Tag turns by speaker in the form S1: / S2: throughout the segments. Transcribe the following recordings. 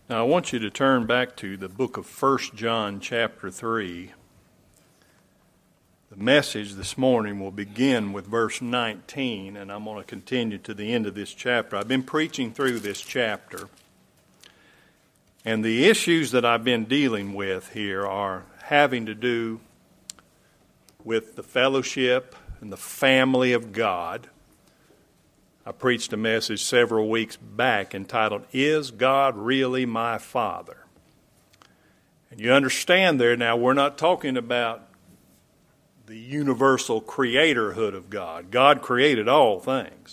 S1: Now I want you to turn back to the book of 1 John chapter 3. The message this morning will begin with verse 19, and I'm going to continue to the end of this chapter. I've been preaching through this chapter, and the issues that I've been dealing with here are having to do with the fellowship and the family of God. I preached a message several weeks back entitled, Is God Really My Father? And you understand there now, we're not talking about the universal creatorhood of God. God created all things.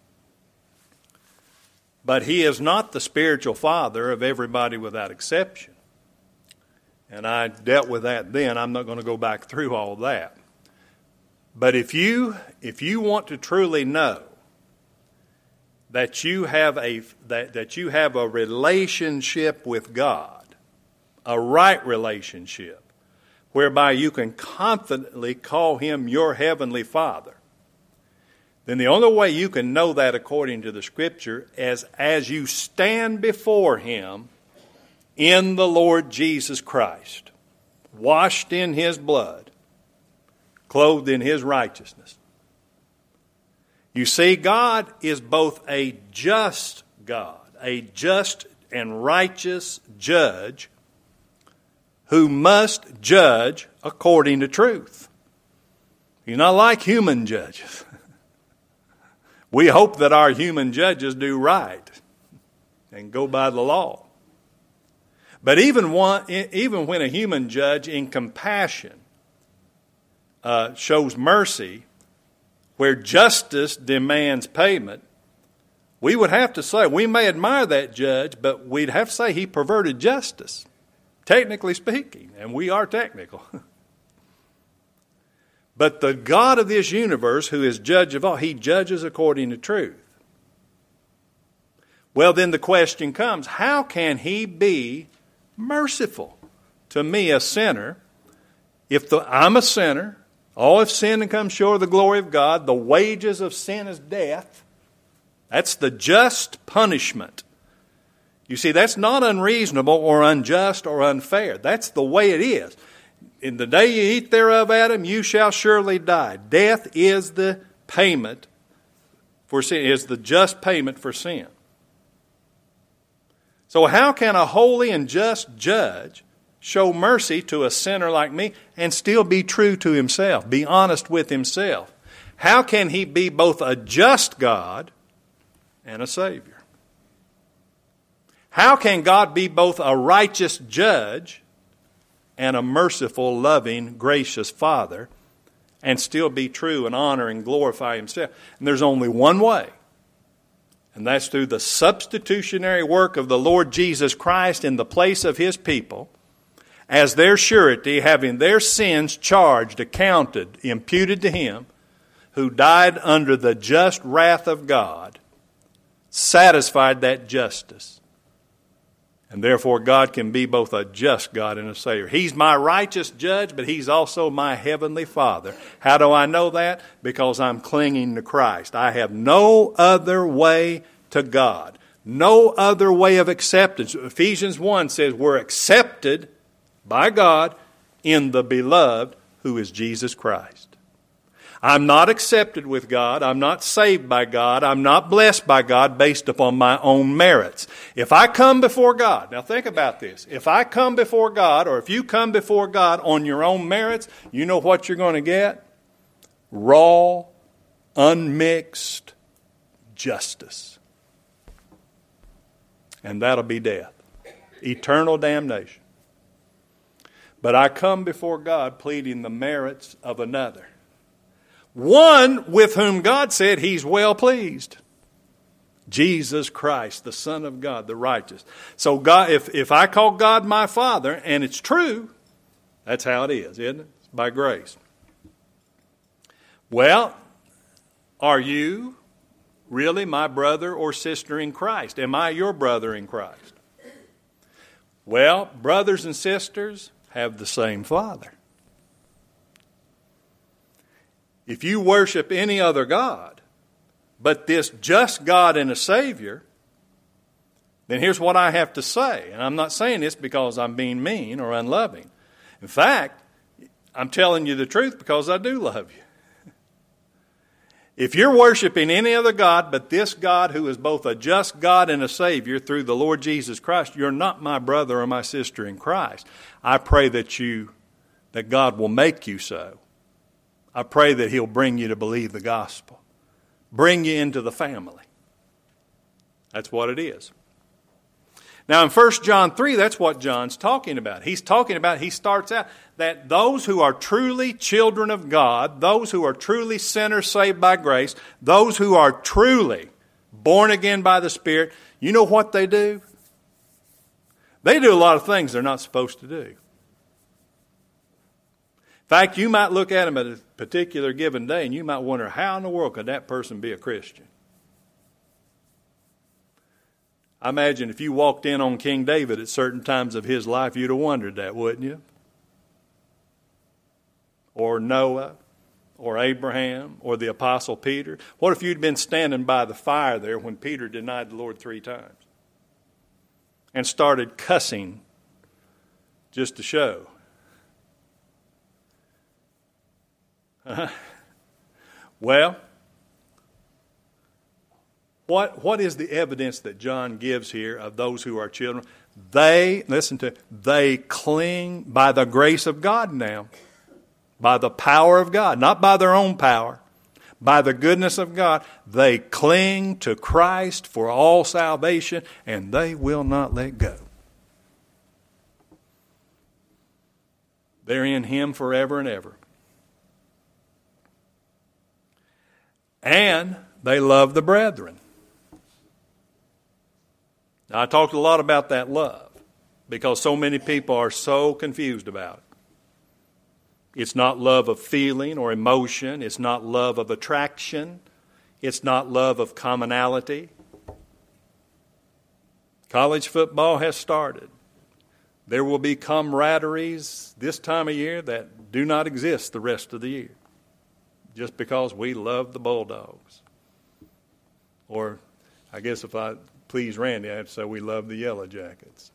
S1: But He is not the spiritual father of everybody without exception. And I dealt with that then. I'm not going to go back through all that. But if you want to truly know that you have a relationship with God, a right relationship, whereby you can confidently call Him your heavenly Father, then the only way you can know that according to the Scripture is as you stand before Him in the Lord Jesus Christ, washed in His blood, clothed in His righteousness. You see, God is both a just God, a just and righteous judge who must judge according to truth. He's not like human judges. We hope that our human judges do right and go by the law. But even when a human judge in compassion shows mercy, where justice demands payment, we would have to say, we may admire that judge, but we'd have to say he perverted justice, technically speaking, and we are technical. But the God of this universe, who is judge of all, He judges according to truth. Well, then the question comes, how can He be merciful to me, a sinner, if I'm a sinner? All have sinned and come short of the glory of God. The wages of sin is death. That's the just punishment. You see, that's not unreasonable or unjust or unfair. That's the way it is. In the day you eat thereof, Adam, you shall surely die. Death is the payment for sin, is the just payment for sin. So how can a holy and just judge show mercy to a sinner like me and still be true to himself, be honest with himself? How can He be both a just God and a Savior? How can God be both a righteous judge and a merciful, loving, gracious Father and still be true and honor and glorify Himself? And there's only one way, and that's through the substitutionary work of the Lord Jesus Christ in the place of His people, as their surety, having their sins charged, accounted, imputed to Him, who died under the just wrath of God, satisfied that justice. And therefore God can be both a just God and a Savior. He's my righteous judge, but He's also my heavenly Father. How do I know that? Because I'm clinging to Christ. I have no other way to God. No other way of acceptance. Ephesians 1 says we're accepted by God in the beloved, who is Jesus Christ. I'm not accepted with God. I'm not saved by God. I'm not blessed by God based upon my own merits. If I come before God, now think about this. If I come before God, or if you come before God on your own merits, you know what you're going to get? Raw, unmixed justice. And that'll be death. Eternal damnation. But I come before God pleading the merits of another. One with whom God said He's well pleased. Jesus Christ, the Son of God, the righteous. So God, if I call God my Father, and it's true, that's how it is, isn't it? It's by grace. Well, are you really my brother or sister in Christ? Am I your brother in Christ? Well, brothers and sisters have the same Father. If you worship any other God but this just God and a Savior, then here's what I have to say. And I'm not saying this because I'm being mean or unloving. In fact, I'm telling you the truth because I do love you. If you're worshiping any other God but this God who is both a just God and a Savior through the Lord Jesus Christ, you're not my brother or my sister in Christ. I pray that God will make you so. I pray that He'll bring you to believe the gospel. Bring you into the family. That's what it is. Now in 1 John 3, that's what John's talking about. He starts out that those who are truly children of God, those who are truly sinners saved by grace, those who are truly born again by the Spirit, you know what they do? They do a lot of things they're not supposed to do. In fact, you might look at them at a particular given day and you might wonder, how in the world could that person be a Christian? I imagine if you walked in on King David at certain times of his life, you'd have wondered that, wouldn't you? Or Noah, or Abraham, or the Apostle Peter. What if you'd been standing by the fire there when Peter denied the Lord 3 times? And started cussing just to show. Well, what is the evidence that John gives here of those who are children? They cling by the grace of God now. By the power of God, not by their own power. By the goodness of God, they cling to Christ for all salvation, and they will not let go. They're in Him forever and ever. And they love the brethren. Now, I talked a lot about that love because so many people are so confused about it. It's not love of feeling or emotion. It's not love of attraction. It's not love of commonality. College football has started. There will be camaraderies this time of year that do not exist the rest of the year just because we love the Bulldogs. Or I guess if I please Randy, I have to say we love the Yellow Jackets.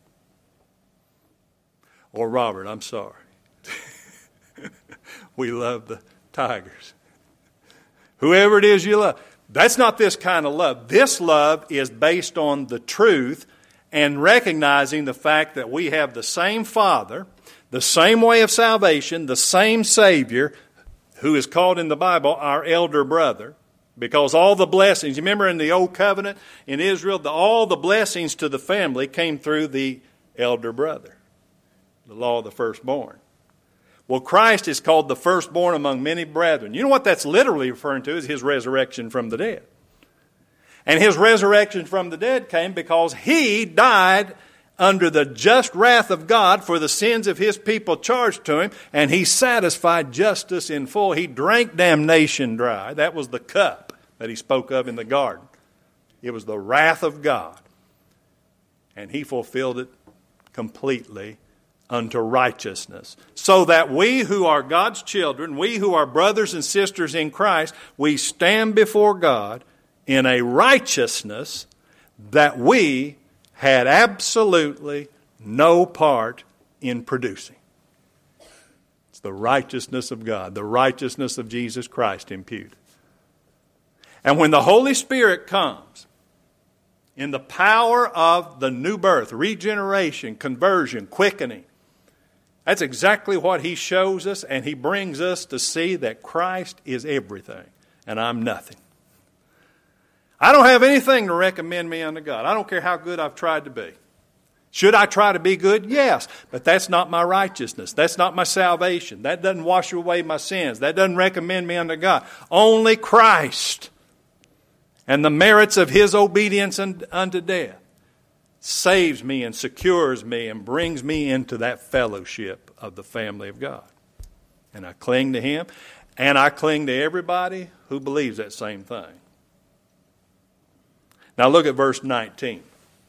S1: Or Robert, I'm sorry. We love the Tigers. Whoever it is you love. That's not this kind of love. This love is based on the truth and recognizing the fact that we have the same Father, the same way of salvation, the same Savior, who is called in the Bible our elder brother. Because all the blessings, you remember in the Old Covenant in Israel, all the blessings to the family came through the elder brother, the law of the firstborn. Well, Christ is called the firstborn among many brethren. You know what that's literally referring to is His resurrection from the dead. And His resurrection from the dead came because He died under the just wrath of God for the sins of His people charged to Him, and He satisfied justice in full. He drank damnation dry. That was the cup that He spoke of in the garden. It was the wrath of God. And He fulfilled it completely unto righteousness, so that we who are God's children, we who are brothers and sisters in Christ, we stand before God in a righteousness that we had absolutely no part in producing. It's the righteousness of God, the righteousness of Jesus Christ imputed. And when the Holy Spirit comes, in the power of the new birth, regeneration, conversion, quickening, that's exactly what He shows us, and He brings us to see that Christ is everything, and I'm nothing. I don't have anything to recommend me unto God. I don't care how good I've tried to be. Should I try to be good? Yes, but that's not my righteousness. That's not my salvation. That doesn't wash away my sins. That doesn't recommend me unto God. Only Christ and the merits of His obedience unto death saves me and secures me and brings me into that fellowship of the family of God. And I cling to Him, and I cling to everybody who believes that same thing. Now look at verse 19.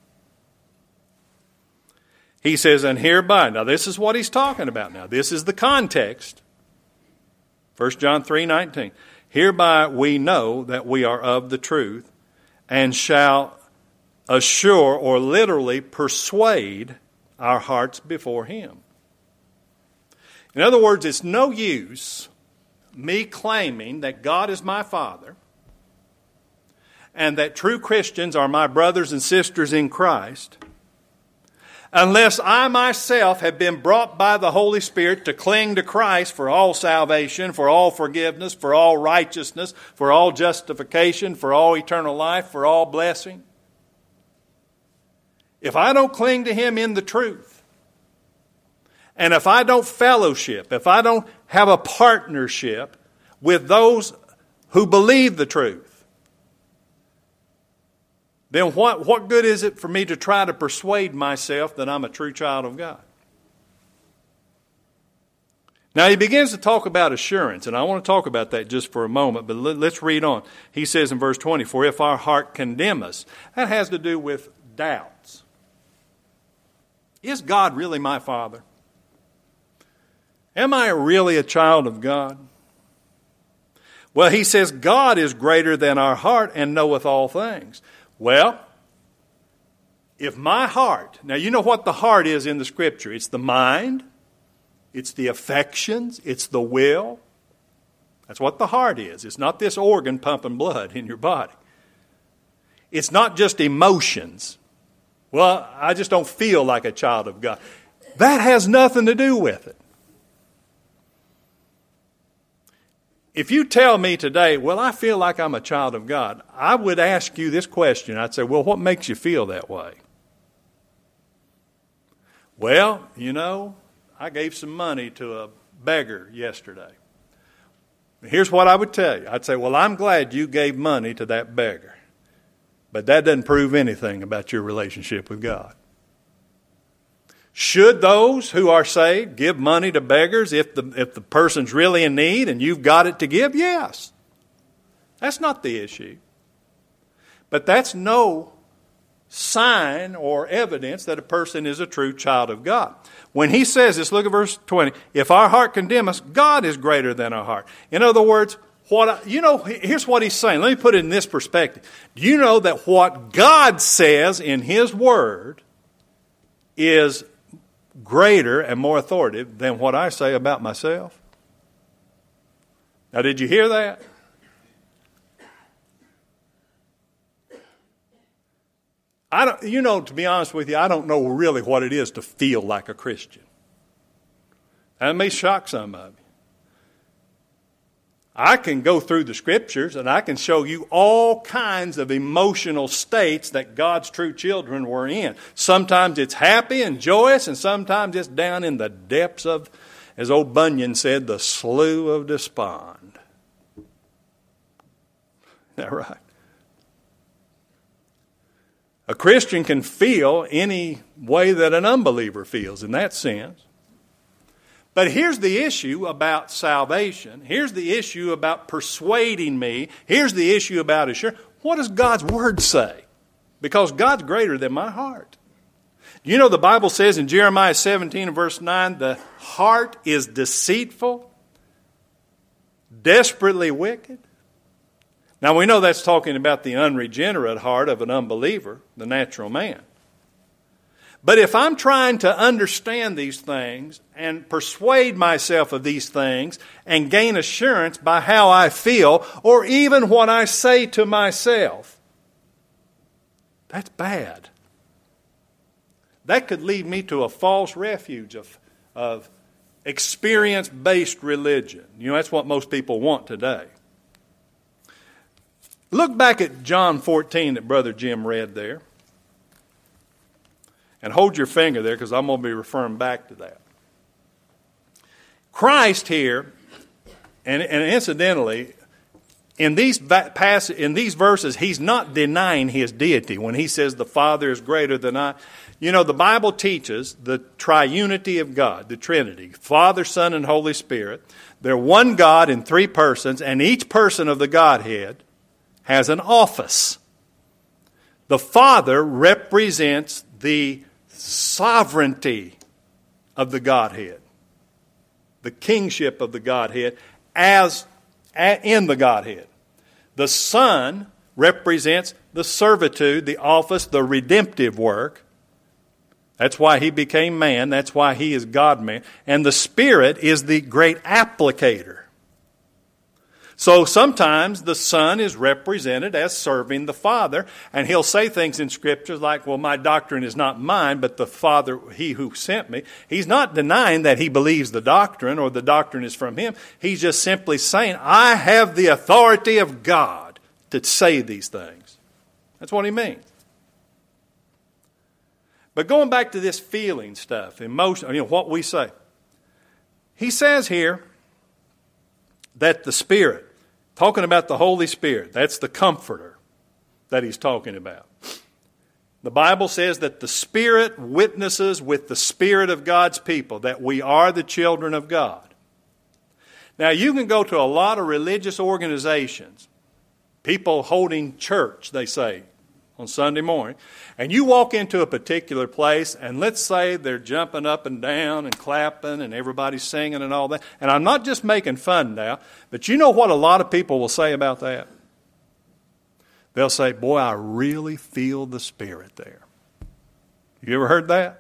S1: He says, and hereby, now this is what he's talking about now. This is the context. 1 John 3:19. Hereby we know that we are of the truth and shall assure, or literally persuade our hearts before Him. In other words, it's no use me claiming that God is my Father and that true Christians are my brothers and sisters in Christ unless I myself have been brought by the Holy Spirit to cling to Christ for all salvation, for all forgiveness, for all righteousness, for all justification, for all eternal life, for all blessing. If I don't cling to Him in the truth, and if I don't fellowship, if I don't have a partnership with those who believe the truth, then what good is it for me to try to persuade myself that I'm a true child of God? Now he begins to talk about assurance, and I want to talk about that just for a moment, but let's read on. He says in verse 20, "For if our heart condemn us," that has to do with doubts. Is God really my Father? Am I really a child of God? Well, he says God is greater than our heart and knoweth all things. Well, if my heart, now you know what the heart is in the Scripture. It's the mind, it's the affections, it's the will. That's what the heart is. It's not this organ pumping blood in your body. It's not just emotions. Well, I just don't feel like a child of God. That has nothing to do with it. If you tell me today, well, I feel like I'm a child of God, I would ask you this question. I'd say, well, what makes you feel that way? Well, you know, I gave some money to a beggar yesterday. Here's what I would tell you. I'd say, well, I'm glad you gave money to that beggar. But that doesn't prove anything about your relationship with God. Should those who are saved give money to beggars if the person's really in need and you've got it to give? Yes. That's not the issue. But that's no sign or evidence that a person is a true child of God. When he says this, look at verse 20. If our heart condemn us, God is greater than our heart. In other words, here's what he's saying. Let me put it in this perspective. Do you know that what God says in His Word is greater and more authoritative than what I say about myself? Now, did you hear that? To be honest with you, I don't know really what it is to feel like a Christian. That may shock some of you. I can go through the Scriptures and I can show you all kinds of emotional states that God's true children were in. Sometimes it's happy and joyous, and sometimes it's down in the depths of, as old Bunyan said, the slough of despond. Is that right? A Christian can feel any way that an unbeliever feels in that sense. But here's the issue about salvation. Here's the issue about persuading me. Here's the issue about assurance. What does God's Word say? Because God's greater than my heart. You know the Bible says in Jeremiah 17 and verse 9, the heart is deceitful, desperately wicked. Now we know that's talking about the unregenerate heart of an unbeliever, the natural man. But if I'm trying to understand these things and persuade myself of these things and gain assurance by how I feel or even what I say to myself, that's bad. That could lead me to a false refuge of experience-based religion. You know, that's what most people want today. Look back at John 14 that Brother Jim read there. And hold your finger there because I'm going to be referring back to that. Christ here, and incidentally, in these verses, He's not denying His deity when He says the Father is greater than I. You know, the Bible teaches the triunity of God, the Trinity, Father, Son, and Holy Spirit. They're one God in three persons, and each person of the Godhead has an office. The Father represents the sovereignty of the Godhead, the kingship of the Godhead in the Godhead. The Son represents the servitude, the office, the redemptive work. That's why he became man. That's why he is God-man. And the Spirit is the great applicator. So sometimes the Son is represented as serving the Father, and he'll say things in Scripture like, well, my doctrine is not mine, but the Father, he who sent me. He's not denying that he believes the doctrine or the doctrine is from him. He's just simply saying, I have the authority of God to say these things. That's what he means. But going back to this feeling stuff, emotion, what we say. He says here that the Spirit, talking about the Holy Spirit, that's the Comforter that he's talking about. The Bible says that the Spirit witnesses with the Spirit of God's people that we are the children of God. Now, you can go to a lot of religious organizations, people holding church, they say, on Sunday morning, and you walk into a particular place, and let's say they're jumping up and down and clapping and everybody's singing and all that. And I'm not just making fun now, but you know what a lot of people will say about that? They'll say, boy, I really feel the Spirit there. You ever heard that?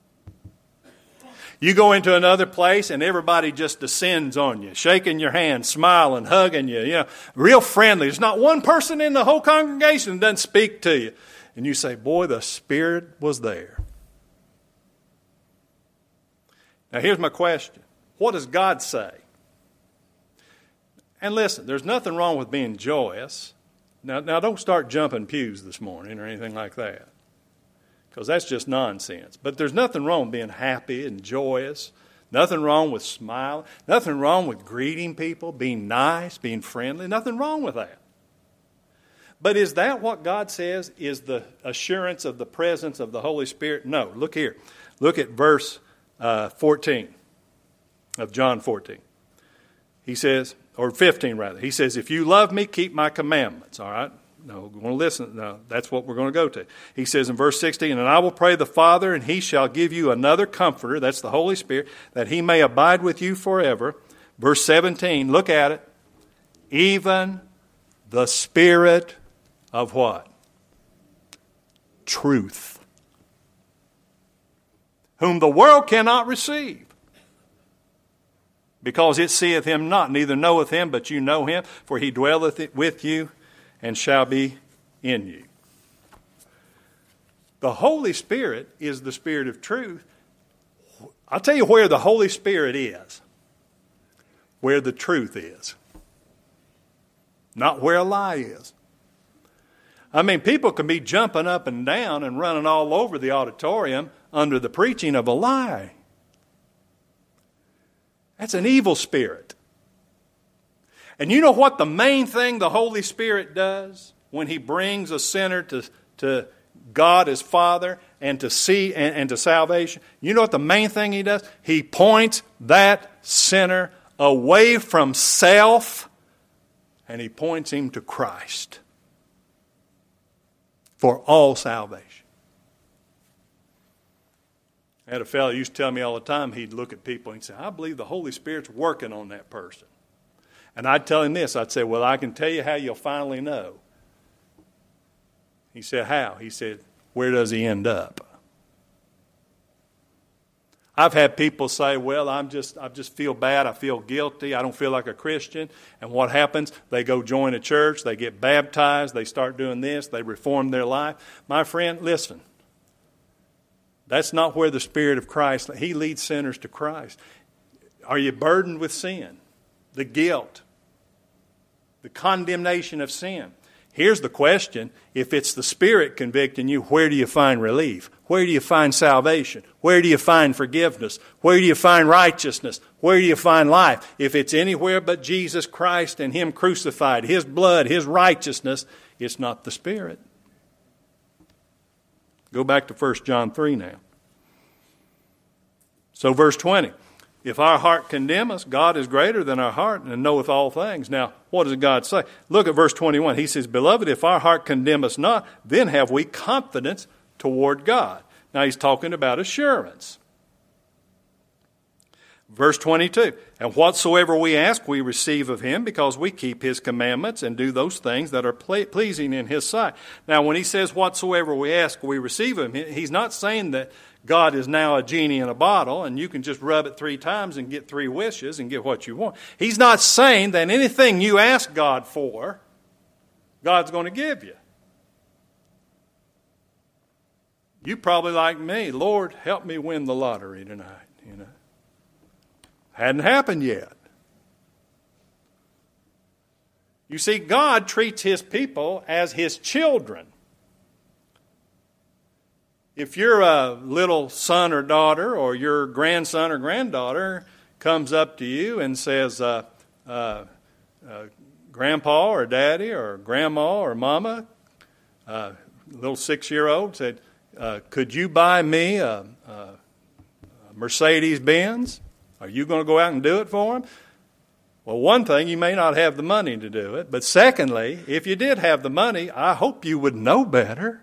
S1: You go into another place and everybody just descends on you, shaking your hand, smiling, hugging you, real friendly. There's not one person in the whole congregation that doesn't speak to you. And you say, boy, the Spirit was there. Now here's my question. What does God say? And listen, there's nothing wrong with being joyous. Now don't start jumping pews this morning or anything like that, because that's just nonsense. But there's nothing wrong with being happy and joyous. Nothing wrong with smiling. Nothing wrong with greeting people, being nice, being friendly. Nothing wrong with that. But is that what God says is the assurance of the presence of the Holy Spirit? No. Look here. Look at verse 14 of John 14. He says, or 15 rather. He says, if you love me, keep my commandments. All right? No, we're going to listen. No, that's what we're going to go to. He says in verse 16, and I will pray the Father, and he shall give you another comforter, that's the Holy Spirit, that he may abide with you forever. Verse 17, look at it. Even the Spirit of what? Truth. Whom the world cannot receive, because it seeth him not, neither knoweth him, but you know him, for he dwelleth with you and shall be in you. The Holy Spirit is the Spirit of truth. I'll tell you where the Holy Spirit is. Where the truth is. Not where a lie is. I mean, people can be jumping up and down and running all over the auditorium under the preaching of a lie. That's an evil spirit. And you know what the main thing the Holy Spirit does when he brings a sinner to God as Father and to see and to salvation? You know what the main thing he does? He points that sinner away from self and he points him to Christ for all salvation. I had a fellow who used to tell me all the time, he'd look at people and say, I believe the Holy Spirit's working on that person. And I'd tell him this. I'd say, well, I can tell you how you'll finally know. He said, how? He said, where does he end up? I've had people say, well, I just feel bad. I feel guilty. I don't feel like a Christian. And what happens? They go join a church. They get baptized. They start doing this. They reform their life. My friend, listen. That's not where the Spirit of Christ, he leads sinners to Christ. Are you burdened with sin? The guilt? The condemnation of sin? Here's the question. If it's the Spirit convicting you, where do you find relief? Where do you find salvation? Where do you find forgiveness? Where do you find righteousness? Where do you find life? If it's anywhere but Jesus Christ and him crucified, his blood, his righteousness, it's not the Spirit. Go back to 1 John 3 now. So verse 20. If our heart condemn us, God is greater than our heart and knoweth all things. Now, what does God say? Look at verse 21. He says, Beloved, if our heart condemn us not, then have we confidence toward God. Now, he's talking about assurance. Verse 22, and whatsoever we ask, we receive of him, because we keep his commandments and do those things that are pleasing in his sight. Now, when he says whatsoever we ask, we receive of him, he's not saying that God is now a genie in a bottle and you can just rub it 3 times and get 3 wishes and get what you want. He's not saying that anything you ask God for, God's going to give you. You probably like me, Lord, help me win the lottery tonight, Hadn't happened yet. You see, God treats his people as his children. If your little son or daughter or your grandson or granddaughter comes up to you and says, Grandpa or Daddy or Grandma or Mama, little 6-year-old said, could you buy me a Mercedes-Benz? Are you going to go out and do it for him? Well, one thing, you may not have the money to do it. But secondly, if you did have the money, I hope you would know better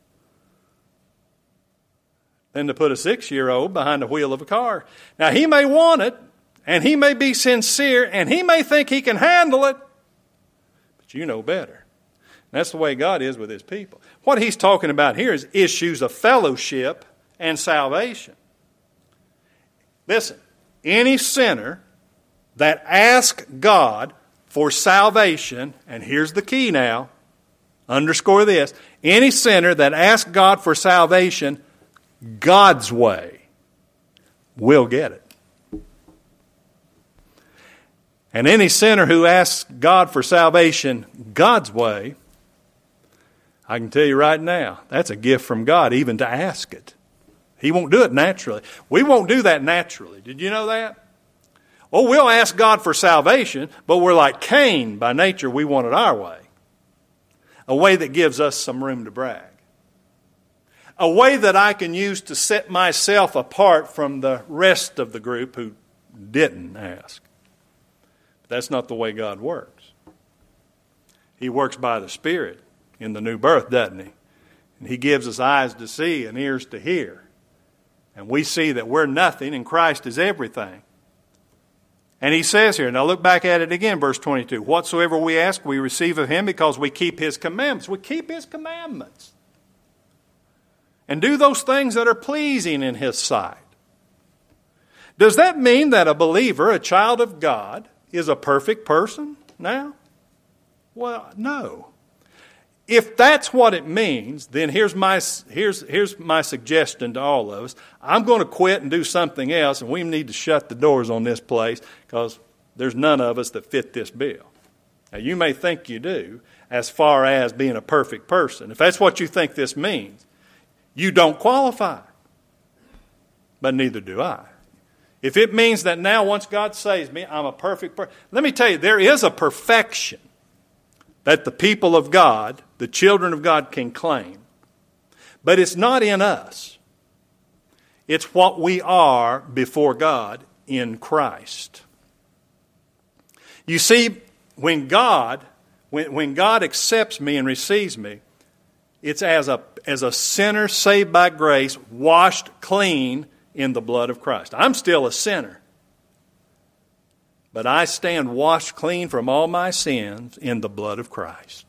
S1: than to put a 6-year-old behind the wheel of a car. Now, he may want it, and he may be sincere, and he may think he can handle it, but you know better. And that's the way God is with his people. What he's talking about here is issues of fellowship and salvation. Listen. Any sinner that asks God for salvation, and here's the key now, underscore this, any sinner that asks God for salvation God's way will get it. And any sinner who asks God for salvation God's way, I can tell you right now, that's a gift from God even to ask it. He won't do it naturally. We won't do that naturally. Did you know that? Oh, we'll ask God for salvation, but we're like Cain by nature. We want it our way. A way that gives us some room to brag. A way that I can use to set myself apart from the rest of the group who didn't ask. But that's not the way God works. He works by the Spirit in the new birth, doesn't he? And he gives us eyes to see and ears to hear. And we see that we're nothing and Christ is everything. And he says here, now look back at it again, verse 22. Whatsoever we ask, we receive of him because we keep his commandments. We keep his commandments. And do those things that are pleasing in his sight. Does that mean that a believer, a child of God, is a perfect person now? Well, no. If that's what it means, then here's my suggestion to all of us. I'm going to quit and do something else, and we need to shut the doors on this place because there's none of us that fit this bill. Now, you may think you do as far as being a perfect person. If that's what you think this means, you don't qualify. But neither do I. If it means that now once God saves me, I'm a perfect person. Let me tell you, there is a perfection that the people of God, the children of God, can claim. But it's not in us. It's what we are before God in Christ. You see, when God accepts me and receives me, it's as a sinner saved by grace, washed clean in the blood of Christ. I'm still a sinner. But I stand washed clean from all my sins in the blood of Christ.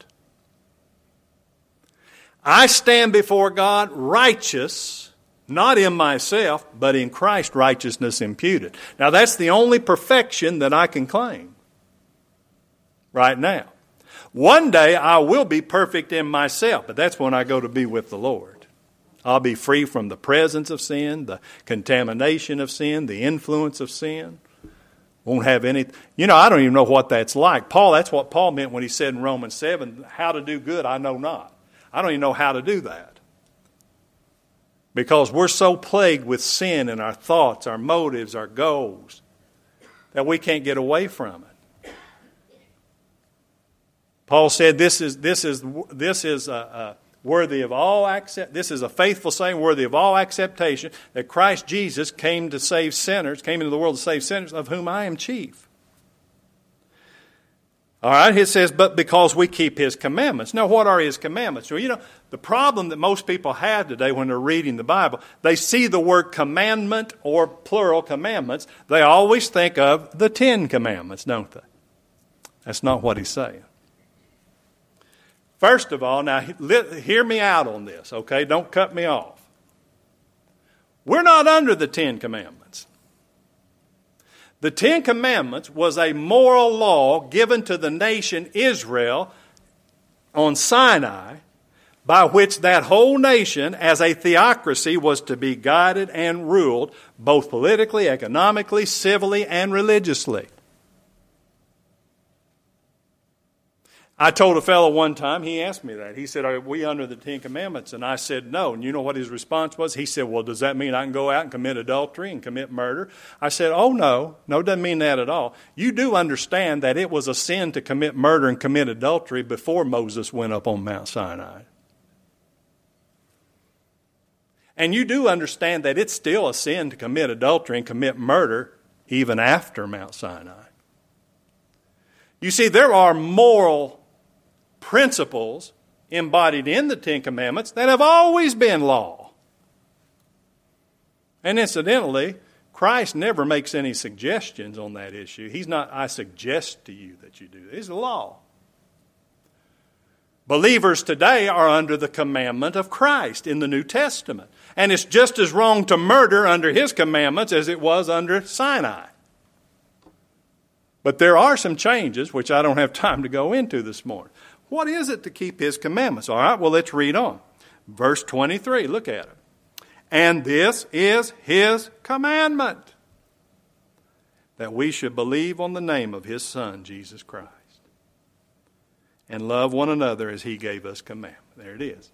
S1: I stand before God righteous, not in myself, but in Christ's righteousness imputed. Now that's the only perfection that I can claim right now. One day I will be perfect in myself, but that's when I go to be with the Lord. I'll be free from the presence of sin, the contamination of sin, the influence of sin. Won't have any, I don't even know what that's like. That's what Paul meant when he said in Romans 7, how to do good I know not. I don't even know how to do that. Because we're so plagued with sin in our thoughts, our motives, our goals, that we can't get away from it. Paul said this is worthy of all accept. This is a faithful saying, worthy of all acceptation, that Christ Jesus came to save sinners, came into the world to save sinners, of whom I am chief. All right, it says, but because we keep His commandments. Now, what are His commandments? Well, the problem that most people have today when they're reading the Bible, they see the word commandment or plural commandments. They always think of the 10 Commandments, don't they? That's not what He's saying. First of all, now, hear me out on this, okay? Don't cut me off. We're not under the 10 Commandments. The 10 Commandments was a moral law given to the nation Israel on Sinai, by which that whole nation as a theocracy was to be guided and ruled both politically, economically, civilly, and religiously. I told a fellow one time, he asked me that. He said, are we under the 10 Commandments? And I said, no. And you know what his response was? He said, well, does that mean I can go out and commit adultery and commit murder? I said, oh, no. No, it doesn't mean that at all. You do understand that it was a sin to commit murder and commit adultery before Moses went up on Mount Sinai. And you do understand that it's still a sin to commit adultery and commit murder even after Mount Sinai. You see, there are moral principles embodied in the 10 Commandments that have always been law. And incidentally, Christ never makes any suggestions on that issue. He's not, I suggest to you that you do this. It's law. Believers today are under the commandment of Christ in the New Testament. And it's just as wrong to murder under His commandments as it was under Sinai. But there are some changes, which I don't have time to go into this morning. What is it to keep His commandments? All right, well, let's read on. Verse 23, look at it. And this is His commandment, that we should believe on the name of His Son, Jesus Christ, and love one another as He gave us commandment. There it is.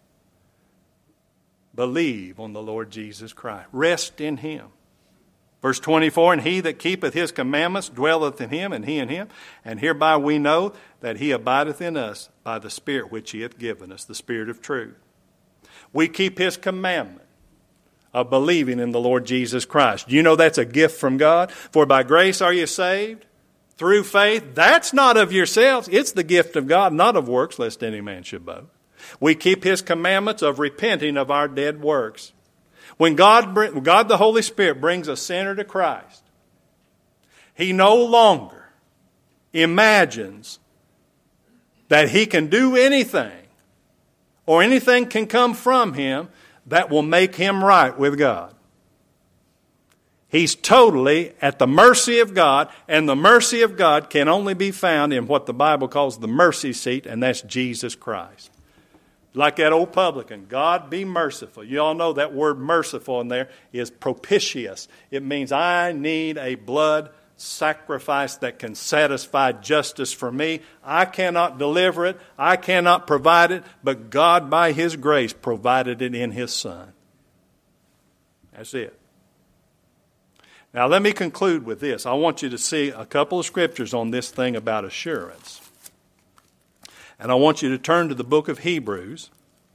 S1: Believe on the Lord Jesus Christ. Rest in Him. Verse 24, and he that keepeth His commandments dwelleth in Him, and He in him. And hereby we know that He abideth in us by the Spirit which He hath given us, the Spirit of truth. We keep His commandment of believing in the Lord Jesus Christ. You know that's a gift from God. For by grace are you saved, through faith. That's not of yourselves. It's the gift of God, not of works, lest any man should boast. We keep His commandments of repenting of our dead works. When God the Holy Spirit brings a sinner to Christ, He no longer imagines that he can do anything or anything can come from him that will make him right with God. He's totally at the mercy of God, and the mercy of God can only be found in what the Bible calls the mercy seat, and that's Jesus Christ. Like that old publican, God be merciful. You all know that word merciful in there is propitious. It means I need a blood sacrifice that can satisfy justice for me. I cannot deliver it. I cannot provide it. But God, by His grace, provided it in His Son. That's it. Now let me conclude with this. I want you to see a couple of scriptures on this thing about assurance. And I want you to turn to the book of Hebrews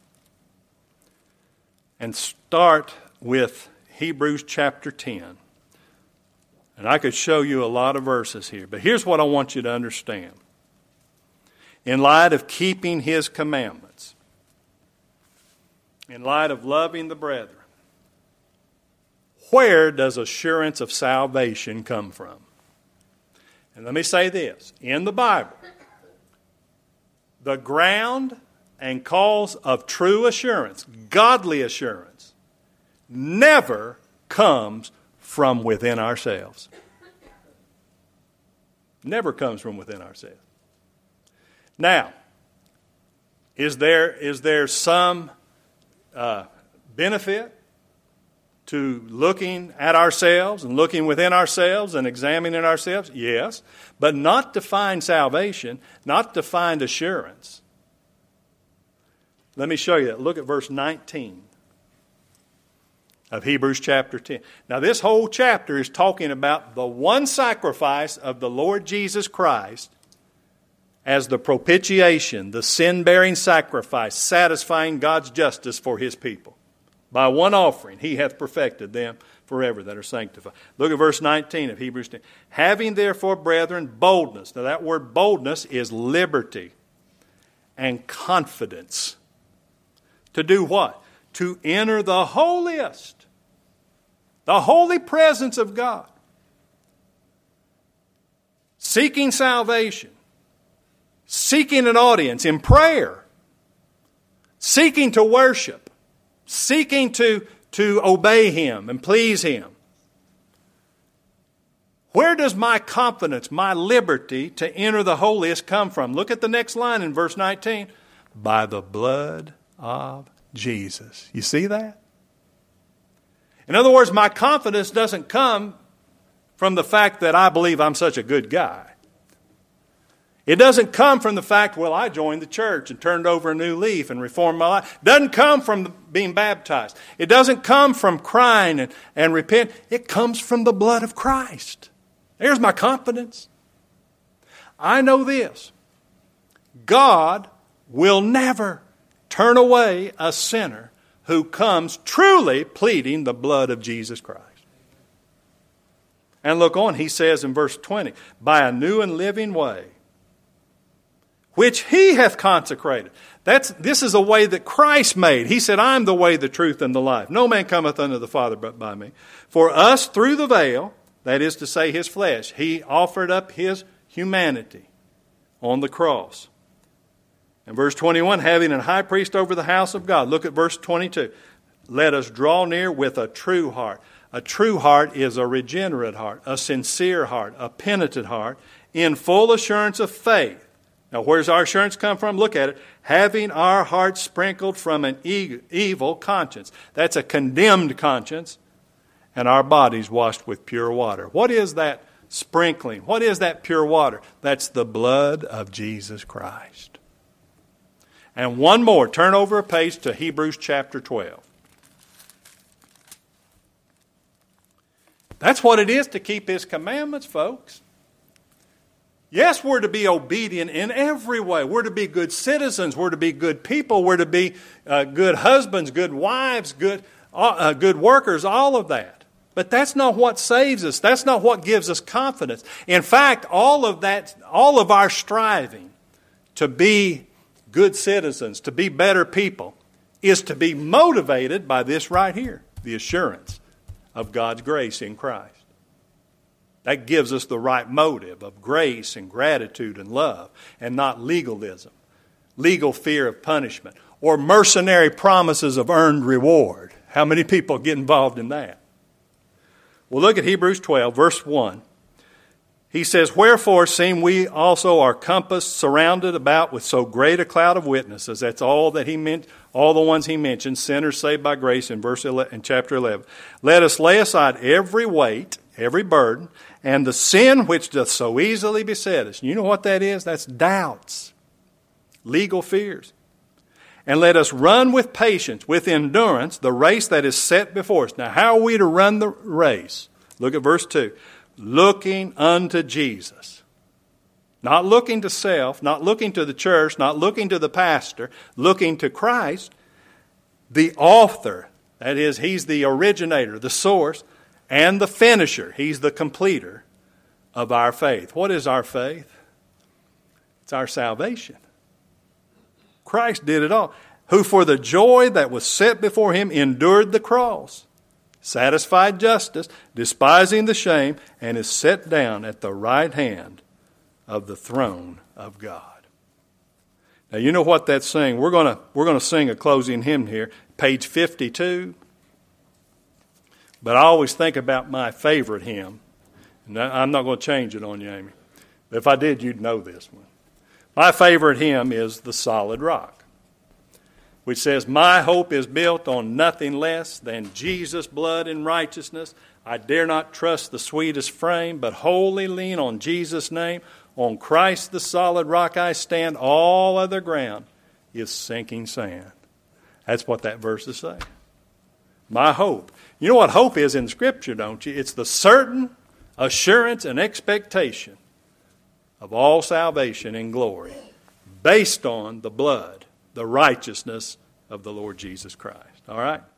S1: and start with Hebrews chapter 10. And I could show you a lot of verses here, but here's what I want you to understand. In light of keeping His commandments, in light of loving the brethren, where does assurance of salvation come from? And let me say this. In the Bible, the ground and cause of true assurance, godly assurance, never comes from within ourselves. Never comes from within ourselves. Now, is there some benefit to looking at ourselves and looking within ourselves and examining ourselves? Yes, but not to find salvation, not to find assurance. Let me show you that. Look at verse 19 of Hebrews chapter 10. Now this whole chapter is talking about the one sacrifice of the Lord Jesus Christ as the propitiation, the sin-bearing sacrifice, satisfying God's justice for His people. By one offering he hath perfected them forever that are sanctified. Look at verse 19 of Hebrews 10. Having therefore, brethren, boldness. Now that word boldness is liberty and confidence. To do what? To enter the holiest, the holy presence of God. Seeking salvation. Seeking an audience in prayer. Seeking to worship. Seeking to obey Him and please Him. Where does my confidence, my liberty to enter the holiest come from? Look at the next line in verse 19. By the blood of Jesus. You see that? In other words, my confidence doesn't come from the fact that I believe I'm such a good guy. It doesn't come from the fact, well, I joined the church and turned over a new leaf and reformed my life. It doesn't come from being baptized. It doesn't come from crying and repent. It comes from the blood of Christ. There's my confidence. I know this. God will never turn away a sinner who comes truly pleading the blood of Jesus Christ. And look on, he says in verse 20, by a new and living way, which He hath consecrated. This is a way that Christ made. He said, I am the way, the truth, and the life. No man cometh unto the Father but by me. For us through the veil, that is to say His flesh, He offered up His humanity on the cross. And verse 21, having an high priest over the house of God. Look at verse 22. Let us draw near with a true heart. A true heart is a regenerate heart, a sincere heart, a penitent heart, in full assurance of faith. Now, where's our assurance come from? Look at it. Having our hearts sprinkled from an evil conscience. That's a condemned conscience. And our bodies washed with pure water. What is that sprinkling? What is that pure water? That's the blood of Jesus Christ. And one more. Turn over a page to Hebrews chapter 12. That's what it is to keep His commandments, folks. Yes, we're to be obedient in every way. We're to be good citizens. We're to be good people. We're to be good husbands, good wives, good workers, all of that. But that's not what saves us. That's not what gives us confidence. In fact, all of our striving to be good citizens, to be better people, is to be motivated by this right here, the assurance of God's grace in Christ. That gives us the right motive of grace and gratitude and love, and not legalism, legal fear of punishment, or mercenary promises of earned reward. How many people get involved in that? Well, look at Hebrews 12, verse 1. He says, wherefore, seeing we also are compassed, surrounded about with so great a cloud of witnesses, that's all that he meant, all the ones he mentioned, sinners saved by grace in chapter 11. Let us lay aside every weight, every burden, and the sin which doth so easily beset us. You know what that is? That's doubts, legal fears. And let us run with patience, with endurance, the race that is set before us. Now, how are we to run the race? Look at verse 2. Looking unto Jesus. Not looking to self, not looking to the church, not looking to the pastor, looking to Christ, the author. That is, He's the originator, the source, and the finisher. He's the completer of our faith. What is our faith? It's our salvation. Christ did it all. Who for the joy that was set before Him endured the cross, satisfied justice, despising the shame, and is set down at the right hand of the throne of God. Now you know what that's saying. We're going to sing a closing hymn here, page 52. But I always think about my favorite hymn. And I'm not going to change it on you, Amy. But if I did, you'd know this one. My favorite hymn is The Solid Rock, which says, my hope is built on nothing less than Jesus' blood and righteousness. I dare not trust the sweetest frame, but wholly lean on Jesus' name. On Christ the solid rock I stand. All other ground is sinking sand. That's what that verse is saying. My hope. You know what hope is in Scripture, don't you? It's the certain assurance and expectation of all salvation and glory based on the blood, the righteousness of the Lord Jesus Christ. All right?